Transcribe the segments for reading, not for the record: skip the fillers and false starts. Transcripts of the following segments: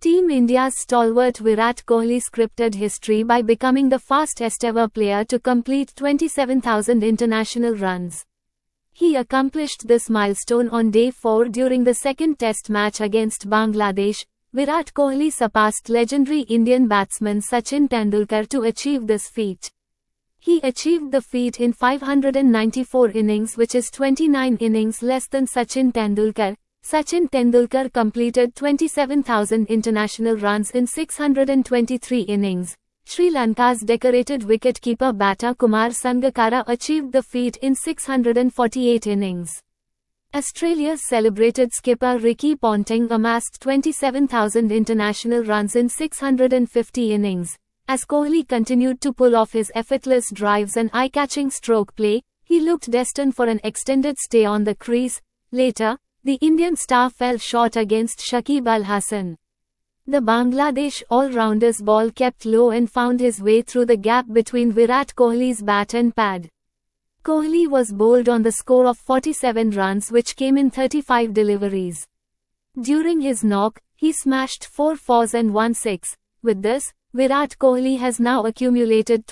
Team India's stalwart Virat Kohli scripted history by becoming the fastest ever player to complete 27,000 international runs. He accomplished this milestone on day 4 during the second test match against Bangladesh. Virat Kohli surpassed legendary Indian batsman Sachin Tendulkar to achieve this feat. He achieved the feat in 594 innings, which is 29 innings less than Sachin Tendulkar. Sachin Tendulkar completed 27,000 international runs in 623 innings. Sri Lanka's decorated wicket-keeper batter Kumar Sangakkara achieved the feat in 648 innings. Australia's celebrated skipper Ricky Ponting amassed 27,000 international runs in 650 innings. As Kohli continued to pull off his effortless drives and eye-catching stroke play, he looked destined for an extended stay on the crease. Later, the Indian star fell short against Shakib Al Hasan. The Bangladesh all-rounder's ball kept low and found his way through the gap between Virat Kohli's bat and pad. Kohli was bowled on the score of 47 runs, which came in 35 deliveries. During his knock, he smashed 4 fours and 1 6. With this, Virat Kohli has now accumulated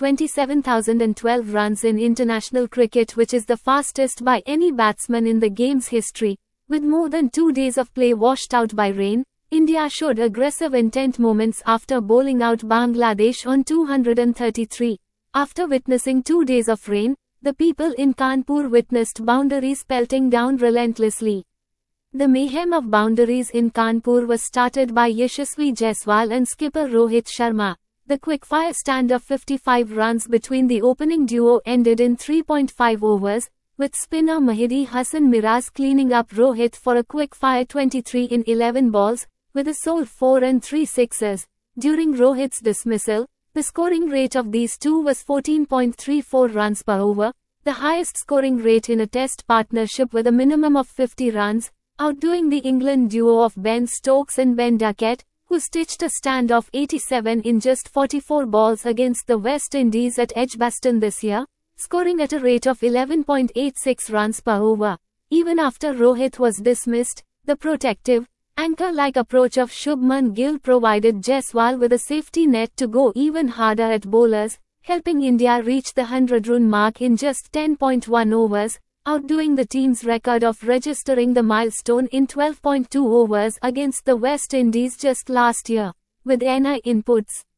27,012 runs in international cricket, which is the fastest by any batsman in the game's history. With more than 2 days of play washed out by rain, India showed aggressive intent moments after bowling out Bangladesh on 233. After witnessing 2 days of rain, the people in Kanpur witnessed boundaries pelting down relentlessly. The mayhem of boundaries in Kanpur was started by Yashasvi Jaiswal and skipper Rohit Sharma. The quickfire stand of 55 runs between the opening duo ended in 3.5 overs, with spinner Mahdi Hassan Miraz cleaning up Rohit for a quick-fire 23 in 11 balls, with a sole 4 and 3 sixes. During Rohit's dismissal, the scoring rate of these two was 14.34 runs per over, the highest scoring rate in a test partnership with a minimum of 50 runs, outdoing the England duo of Ben Stokes and Ben Duckett, who stitched a stand of 87 in just 44 balls against the West Indies at Edgbaston this year, scoring at a rate of 11.86 runs per over. Even after Rohit was dismissed, the protective, anchor-like approach of Shubman Gill provided Jaiswal with a safety net to go even harder at bowlers, helping India reach the 100-run mark in just 10.1 overs, outdoing the team's record of registering the milestone in 12.2 overs against the West Indies just last year. With NI inputs,